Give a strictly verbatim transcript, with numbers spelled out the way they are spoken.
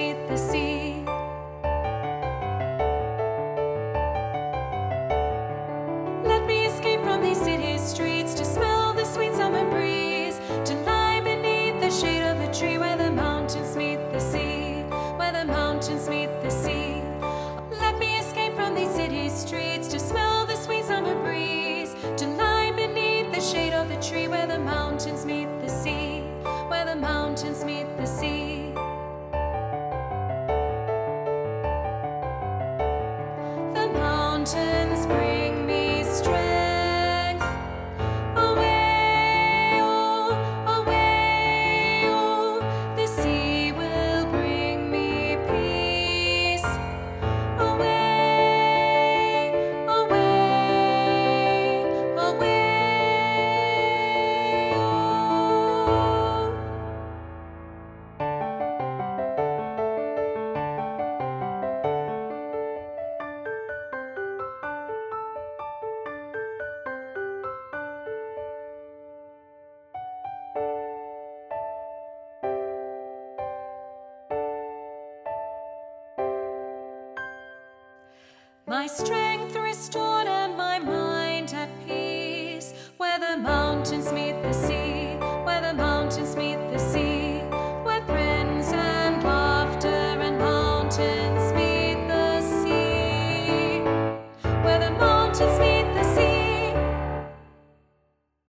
meet the sea. Let me escape from these city streets to smell the sweet summer breeze, to lie beneath the shade of a tree where the mountains meet the sea, where the mountains meet the sea. Let me escape from these city streets to smell the sweet summer breeze, to lie beneath the shade of a tree where the mountains meet the sea, where the mountains meet the sea. The mountains bring me strength. Away, oh, away, oh. The sea will bring me peace. Away, away, away, oh. My strength restored.